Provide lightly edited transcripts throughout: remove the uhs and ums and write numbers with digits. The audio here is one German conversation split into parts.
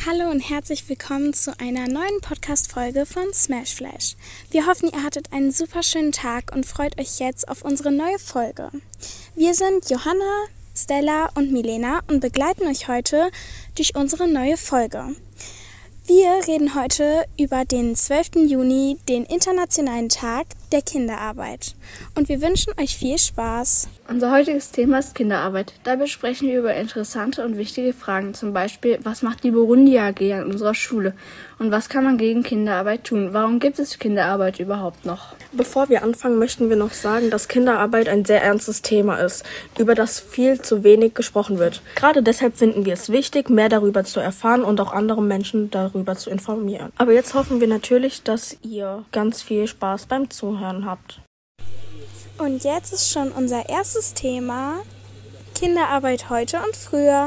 Hallo und herzlich willkommen zu einer neuen Podcast-Folge von Smash Flash. Wir hoffen, ihr hattet einen super schönen Tag und freut euch jetzt auf unsere neue Folge. Wir sind Johanna, Stella und Milena und begleiten euch heute durch unsere neue Folge. Wir reden heute über den 12. Juni, den Internationalen Tag der Kinderarbeit. Und wir wünschen euch viel Spaß. Unser heutiges Thema ist Kinderarbeit. Dabei sprechen wir über interessante und wichtige Fragen. Zum Beispiel, was macht die Burundi AG an unserer Schule? Und was kann man gegen Kinderarbeit tun? Warum gibt es Kinderarbeit überhaupt noch? Bevor wir anfangen, möchten wir noch sagen, dass Kinderarbeit ein sehr ernstes Thema ist, über das viel zu wenig gesprochen wird. Gerade deshalb finden wir es wichtig, mehr darüber zu erfahren und auch andere Menschen darüber zu informieren. Aber jetzt hoffen wir natürlich, dass ihr ganz viel Spaß beim Zuhören habt. Und jetzt ist schon unser erstes Thema: Kinderarbeit heute und früher.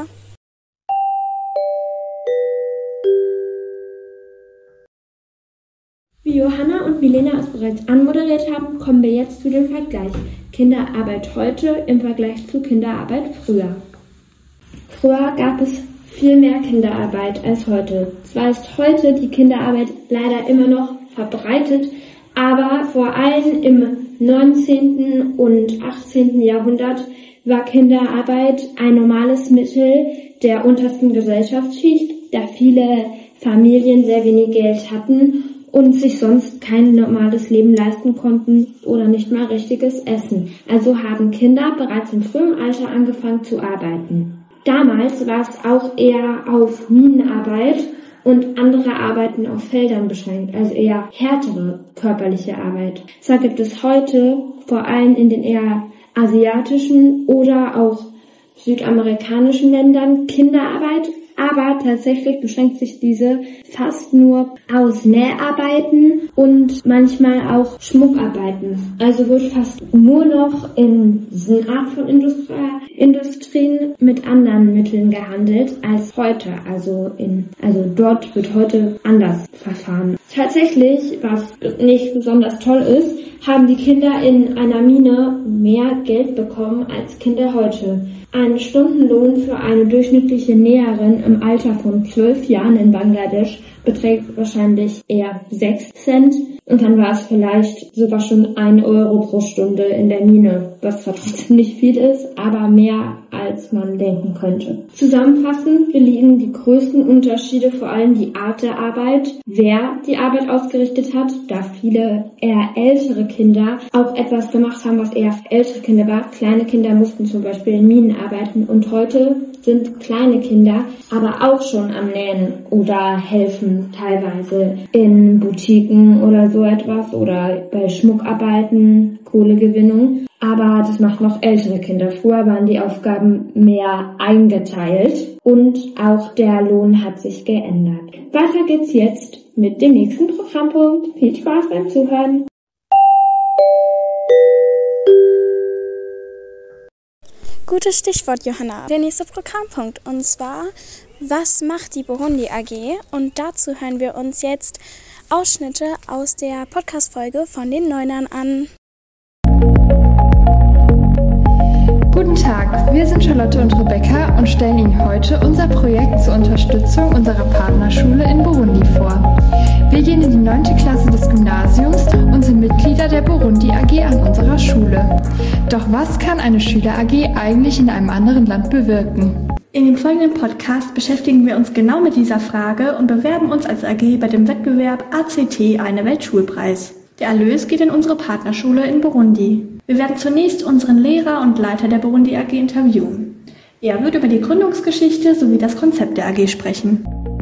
Wie Johanna und Milena es bereits anmoderiert haben, kommen wir jetzt zu dem Vergleich Kinderarbeit heute im Vergleich zu Kinderarbeit früher. Früher gab es viel mehr Kinderarbeit als heute. Zwar ist heute die Kinderarbeit leider immer noch verbreitet, aber vor allem im 19. und 18. Jahrhundert war Kinderarbeit ein normales Mittel der untersten Gesellschaftsschicht, da viele Familien sehr wenig Geld hatten und sich sonst kein normales Leben leisten konnten oder nicht mal richtiges Essen. Also haben Kinder bereits im frühen Alter angefangen zu arbeiten. Damals war es auch eher auf Minenarbeit und andere Arbeiten auf Feldern beschränkt, also eher härtere körperliche Arbeit. Zwar gibt es heute vor allem in den eher asiatischen oder auch südamerikanischen Ländern Kinderarbeit, aber tatsächlich beschränkt sich diese fast nur aus Näharbeiten und manchmal auch Schmuckarbeiten. Also wird fast nur noch in diesen Art von Industrien mit anderen Mitteln gehandelt als heute. Also dort wird heute anders verfahren. Tatsächlich, was nicht besonders toll ist, haben die Kinder in einer Mine mehr Geld bekommen als Kinder heute. Ein Stundenlohn für eine durchschnittliche Näherin im Alter von 12 Jahren in Bangladesch beträgt wahrscheinlich eher 6 Cent und dann war es vielleicht sogar schon 1 Euro pro Stunde in der Mine, was zwar trotzdem nicht viel ist, aber mehr als man denken könnte. Zusammenfassend, wir liegen die größten Unterschiede vor allem die Art der Arbeit, wer die Arbeit ausgerichtet hat, da viele eher ältere Kinder auch etwas gemacht haben, was eher für ältere Kinder war. Kleine Kinder mussten zum Beispiel in Minen arbeiten und heute sind kleine Kinder aber auch schon am Nähen oder helfen teilweise in Boutiquen oder so etwas oder bei Schmuckarbeiten, Kohlegewinnung. Aber das machen noch ältere Kinder. Früher waren die Aufgaben mehr eingeteilt und auch der Lohn hat sich geändert. Weiter geht's jetzt mit dem nächsten Programmpunkt. Viel Spaß beim Zuhören. Gutes Stichwort, Johanna. Der nächste Programmpunkt, und zwar, was macht die Burundi AG? Und dazu hören wir uns jetzt Ausschnitte aus der Podcast-Folge von den Neunern an. Guten Tag, wir sind Charlotte und Rebecca und stellen Ihnen heute unser Projekt zur Unterstützung unserer Partnerschule in Burundi vor. Wir gehen in die 9. Klasse des Gymnasiums und sind Mitglieder der Burundi AG an unserer Schule. Doch was kann eine Schüler AG eigentlich in einem anderen Land bewirken? In dem folgenden Podcast beschäftigen wir uns genau mit dieser Frage und bewerben uns als AG bei dem Wettbewerb ACT Eine Weltschulpreis. Der Erlös geht in unsere Partnerschule in Burundi. Wir werden zunächst unseren Lehrer und Leiter der Burundi AG interviewen. Er wird über die Gründungsgeschichte sowie das Konzept der AG sprechen.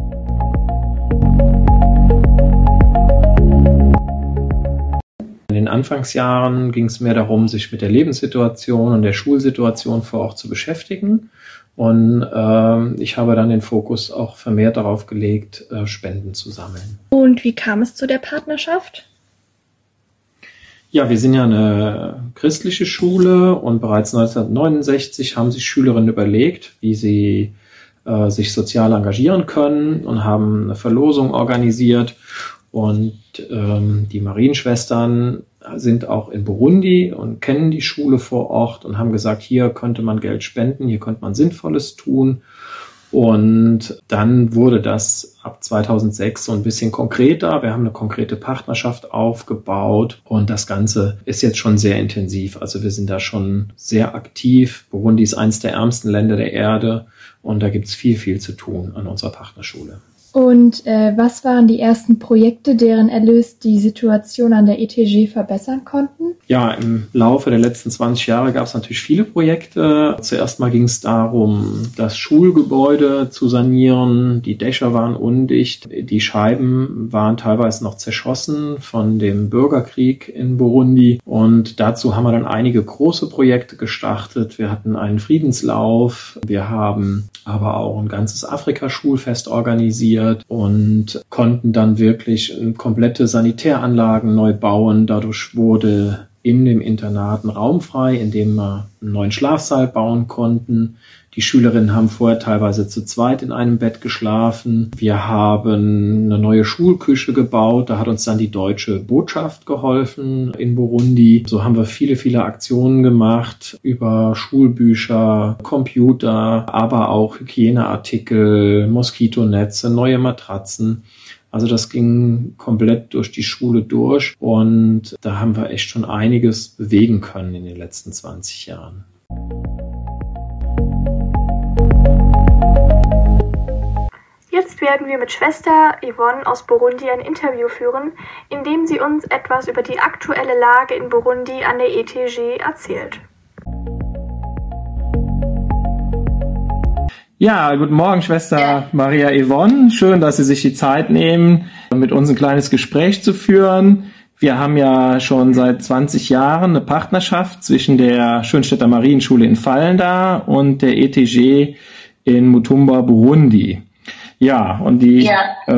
In den Anfangsjahren ging es mehr darum, sich mit der Lebenssituation und der Schulsituation vor Ort zu beschäftigen. Und ich habe dann den Fokus auch vermehrt darauf gelegt, Spenden zu sammeln. Und wie kam es zu der Partnerschaft? Ja, wir sind ja eine christliche Schule und bereits 1969 haben sich Schülerinnen überlegt, wie sie sich sozial engagieren können und haben eine Verlosung organisiert. Und die Marienschwestern sind auch in Burundi und kennen die Schule vor Ort und haben gesagt, hier könnte man Geld spenden, hier könnte man Sinnvolles tun. Und dann wurde das ab 2006 so ein bisschen konkreter. Wir haben eine konkrete Partnerschaft aufgebaut und das Ganze ist jetzt schon sehr intensiv. Also wir sind da schon sehr aktiv. Burundi ist eines der ärmsten Länder der Erde und da gibt es viel, viel zu tun an unserer Partnerschule. Und was waren die ersten Projekte, deren Erlös die Situation an der ETG verbessern konnten? Ja, im Laufe der letzten 20 Jahre gab es natürlich viele Projekte. Zuerst mal ging es darum, das Schulgebäude zu sanieren. Die Dächer waren undicht, die Scheiben waren teilweise noch zerschossen von dem Bürgerkrieg in Burundi. Und dazu haben wir dann einige große Projekte gestartet. Wir hatten einen Friedenslauf, wir haben aber auch ein ganzes Afrika-Schulfest organisiert und konnten dann wirklich komplette Sanitäranlagen neu bauen. Dadurch wurde in dem Internat ein Raum frei, in dem wir einen neuen Schlafsaal bauen konnten. Die Schülerinnen haben vorher teilweise zu zweit in einem Bett geschlafen. Wir haben eine neue Schulküche gebaut. Da hat uns dann die deutsche Botschaft geholfen in Burundi. So haben wir viele, viele Aktionen gemacht über Schulbücher, Computer, aber auch Hygieneartikel, Moskitonetze, neue Matratzen. Also das ging komplett durch die Schule durch und da haben wir echt schon einiges bewegen können in den letzten 20 Jahren. Jetzt werden wir mit Schwester Yvonne aus Burundi ein Interview führen, in dem sie uns etwas über die aktuelle Lage in Burundi an der ETG erzählt. Ja, guten Morgen, Schwester Maria Yvonne. Schön, dass Sie sich die Zeit nehmen, mit uns ein kleines Gespräch zu führen. Wir haben ja schon seit 20 Jahren eine Partnerschaft zwischen der Schönstädter Marienschule in Fallenda und der ETG in Mutumba, Burundi. Ja, und die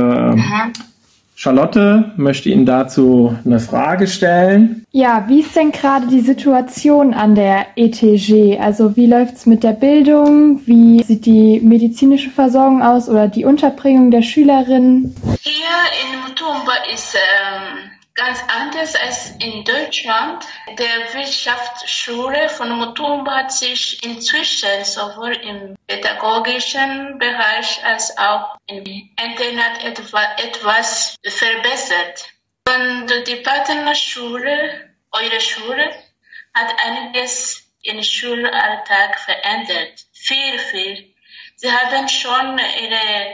Charlotte möchte Ihnen dazu eine Frage stellen. Ja, wie ist denn gerade die Situation an der ETG? Also wie läuft's mit der Bildung? Wie sieht die medizinische Versorgung aus oder die Unterbringung der Schülerinnen? Hier in Mutumba ist ganz anders als in Deutschland. Der Wirtschaftsschule von Mutumba hat sich inzwischen sowohl im pädagogischen Bereich als auch im Internat etwas verbessert. Und die Partnerschule, eure Schule, hat einiges im Schulalltag verändert. Viel, viel. Sie haben schon ihre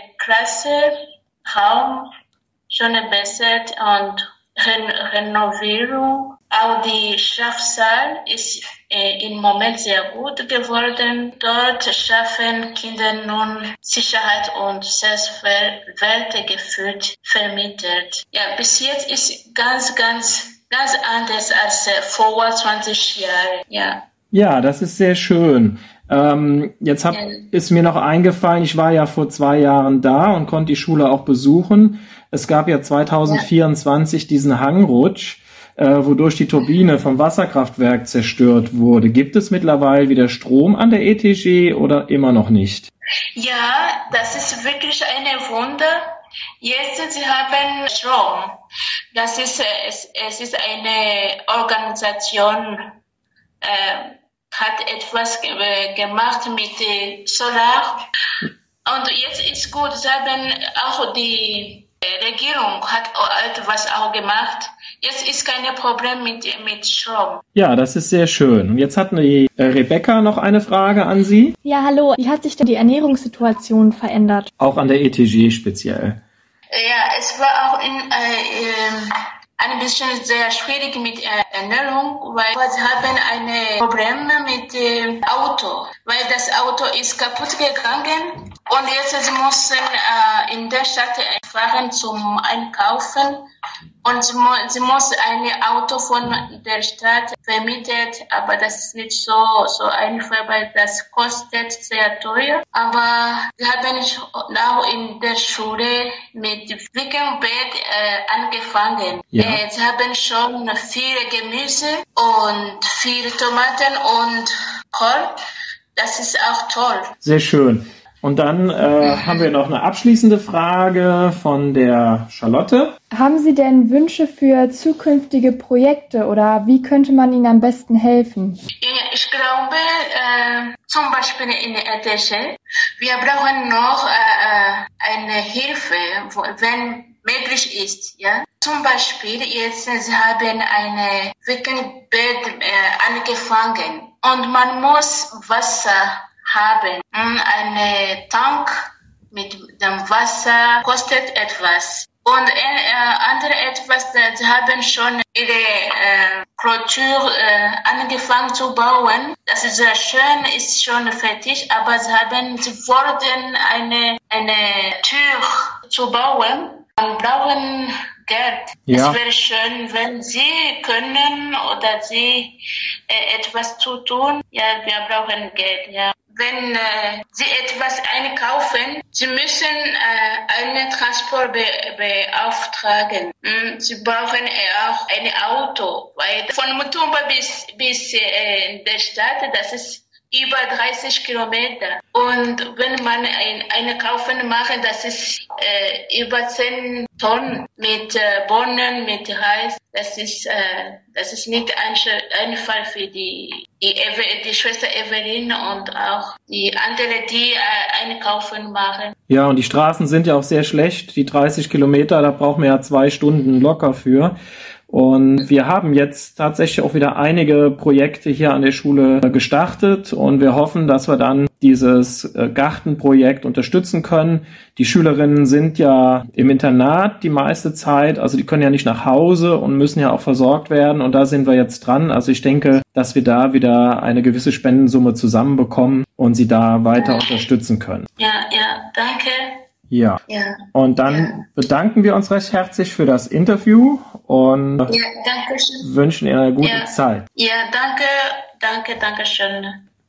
Klasseraum schon verbessert und Renovierung. Auch die Schlafsaal ist im Moment sehr gut geworden. Dort schaffen Kinder nun Sicherheit und Selbstwertgefühl vermittelt. Ja, bis jetzt ist ganz anders als vor 20 Jahren. Ja, das ist sehr schön. Jetzt ist mir noch eingefallen, ich war ja vor 2 Jahren da und konnte die Schule auch besuchen. Es gab ja 2024 diesen Hangrutsch, wodurch die Turbine vom Wasserkraftwerk zerstört wurde. Gibt es mittlerweile wieder Strom an der ETG oder immer noch nicht? Ja, das ist wirklich ein Wunder. Jetzt sie haben Strom. Das ist es ist eine Organisation, hat etwas gemacht mit Solar. Und jetzt ist gut. Sie haben auch die Regierung hat etwas auch gemacht. Jetzt ist kein Problem mit Strom. Ja, das ist sehr schön. Und jetzt hat die Rebecca noch eine Frage an Sie. Ja, hallo. Wie hat sich denn die Ernährungssituation verändert? Auch an der ETG speziell. Ja, es war auch ein bisschen sehr schwierig mit Ernährung, weil sie haben ein Problem mit dem Auto, weil das Auto ist kaputt gegangen und jetzt sie mussten in der Stadt fahren zum Einkaufen und sie muss ein Auto von der Stadt vermietet, aber das ist nicht so einfach, weil das kostet sehr teuer. Aber wir haben auch in der Schule mit Wickelbett angefangen. Ja. Sie haben schon viel Gemüse und viel Tomaten und Kohl. Das ist auch toll. Sehr schön. Und dann haben wir noch eine abschließende Frage von der Charlotte. Haben Sie denn Wünsche für zukünftige Projekte oder wie könnte man Ihnen am besten helfen? Ich glaube, zum Beispiel in der ETG, wir brauchen noch eine Hilfe, wenn möglich ist. Ja? Zum Beispiel, jetzt sie haben eine Wickenbett angefangen und man muss Wasser haben. Ein Tank mit dem Wasser kostet etwas. Und andere etwas, sie haben schon ihre Kultur angefangen zu bauen. Das ist sehr schön, ist schon fertig, aber sie wollten eine Tür zu bauen. Man brauchen Geld. Ja. Es wäre schön, wenn Sie können oder Sie etwas zu tun. Ja, wir brauchen Geld, ja. Wenn Sie etwas einkaufen, Sie müssen einen Transport beauftragen. Sie brauchen auch ein Auto, weil von Mutumba bis der Stadt, das ist über 30 Kilometer. Und wenn man eine Kaufen machen, das ist über 10 Tonnen mit Bohnen, mit Reis. Das ist nicht einfach für die Schwester Evelyn und auch die anderen, die einkaufen machen. Ja, und die Straßen sind ja auch sehr schlecht. Die 30 Kilometer, da braucht man ja 2 Stunden locker für. Und wir haben jetzt tatsächlich auch wieder einige Projekte hier an der Schule gestartet und wir hoffen, dass wir dann dieses Gartenprojekt unterstützen können. Die Schülerinnen sind ja im Internat die meiste Zeit, also die können ja nicht nach Hause und müssen ja auch versorgt werden und da sind wir jetzt dran. Also ich denke, dass wir da wieder eine gewisse Spendensumme zusammenbekommen und sie da weiter unterstützen können. Ja, danke. Ja. Und dann bedanken wir uns recht herzlich für das Interview und wünschen Ihnen eine gute Zeit. Ja, danke schön.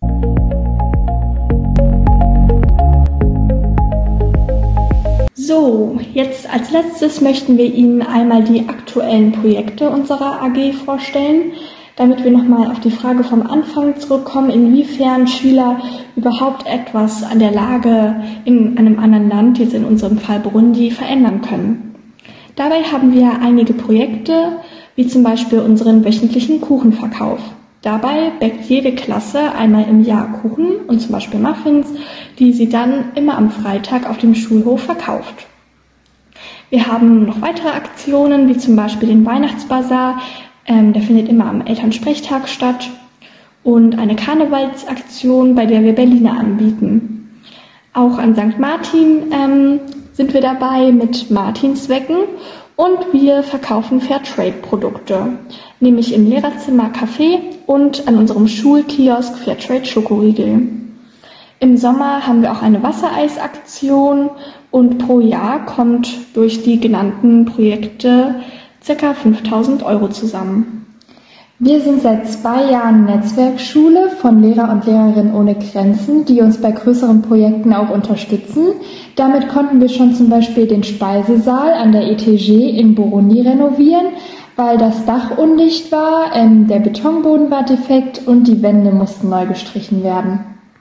So, jetzt als letztes möchten wir Ihnen einmal die aktuellen Projekte unserer AG vorstellen, damit wir nochmal auf die Frage vom Anfang zurückkommen, inwiefern Schüler überhaupt etwas an der Lage in einem anderen Land, jetzt in unserem Fall Burundi, verändern können. Dabei haben wir einige Projekte, wie zum Beispiel unseren wöchentlichen Kuchenverkauf. Dabei bäckt jede Klasse einmal im Jahr Kuchen und zum Beispiel Muffins, die sie dann immer am Freitag auf dem Schulhof verkauft. Wir haben noch weitere Aktionen, wie zum Beispiel den Weihnachtsbazar, der findet immer am Elternsprechtag statt, und eine Karnevalsaktion, bei der wir Berliner anbieten. Auch an St. Martin sind wir dabei mit Martinswecken und wir verkaufen Fairtrade-Produkte, nämlich im Lehrerzimmer Kaffee und an unserem Schulkiosk Fairtrade Schokoriegel. Im Sommer haben wir auch eine Wassereisaktion und pro Jahr kommt durch die genannten Projekte ca. 5.000 € zusammen. Wir sind seit 2 Jahren Netzwerkschule von Lehrer und Lehrerinnen ohne Grenzen, die uns bei größeren Projekten auch unterstützen. Damit konnten wir schon zum Beispiel den Speisesaal an der ETG in Burundi renovieren, weil das Dach undicht war, der Betonboden war defekt und die Wände mussten neu gestrichen werden.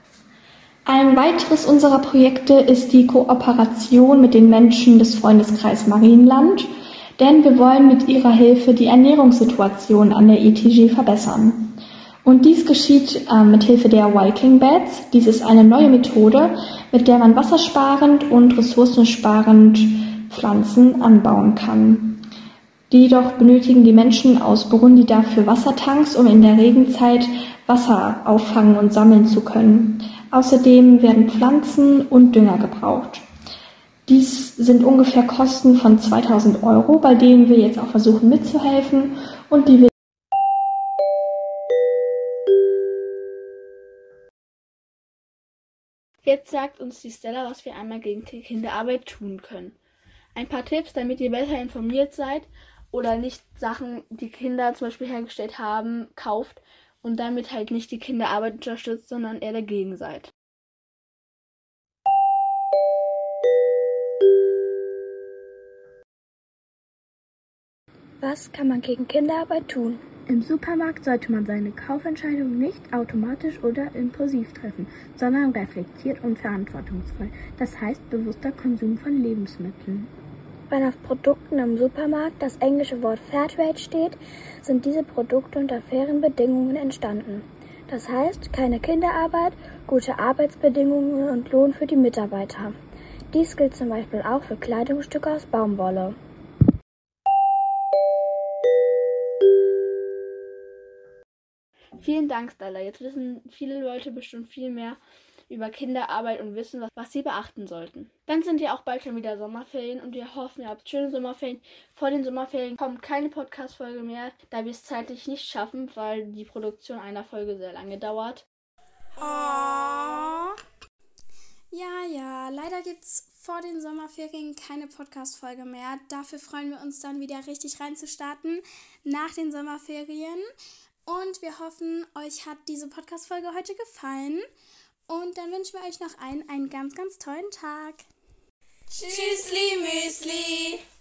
Ein weiteres unserer Projekte ist die Kooperation mit den Menschen des Freundeskreis Marienland, denn wir wollen mit ihrer Hilfe die Ernährungssituation an der ETG verbessern. Und dies geschieht mit Hilfe der Viking Beds. Dies ist eine neue Methode, mit der man wassersparend und ressourcensparend Pflanzen anbauen kann. Jedoch benötigen die Menschen aus Burundi dafür Wassertanks, um in der Regenzeit Wasser auffangen und sammeln zu können. Außerdem werden Pflanzen und Dünger gebraucht. Dies sind ungefähr Kosten von 2.000 €, bei denen wir jetzt auch versuchen mitzuhelfen und die wir. Jetzt sagt uns die Stella, was wir einmal gegen Kinderarbeit tun können. Ein paar Tipps, damit ihr besser informiert seid oder nicht Sachen, die Kinder zum Beispiel hergestellt haben, kauft und damit halt nicht die Kinderarbeit unterstützt, sondern eher dagegen seid. Was kann man gegen Kinderarbeit tun? Im Supermarkt sollte man seine Kaufentscheidung nicht automatisch oder impulsiv treffen, sondern reflektiert und verantwortungsvoll. Das heißt bewusster Konsum von Lebensmitteln. Wenn auf Produkten im Supermarkt das englische Wort Fairtrade steht, sind diese Produkte unter fairen Bedingungen entstanden. Das heißt, keine Kinderarbeit, gute Arbeitsbedingungen und Lohn für die Mitarbeiter. Dies gilt zum Beispiel auch für Kleidungsstücke aus Baumwolle. Vielen Dank, Stella. Jetzt wissen viele Leute bestimmt viel mehr über Kinderarbeit und wissen, was sie beachten sollten. Dann sind ja auch bald schon wieder Sommerferien und wir hoffen, ihr habt schöne Sommerferien. Vor den Sommerferien kommt keine Podcast-Folge mehr, da wir es zeitlich nicht schaffen, weil die Produktion einer Folge sehr lange dauert. Oh. Ja, leider gibt's vor den Sommerferien keine Podcast-Folge mehr. Dafür freuen wir uns dann wieder richtig reinzustarten nach den Sommerferien. Und wir hoffen, euch hat diese Podcast-Folge heute gefallen. Und dann wünschen wir euch noch einen ganz, ganz tollen Tag. Tschüssli Müsli!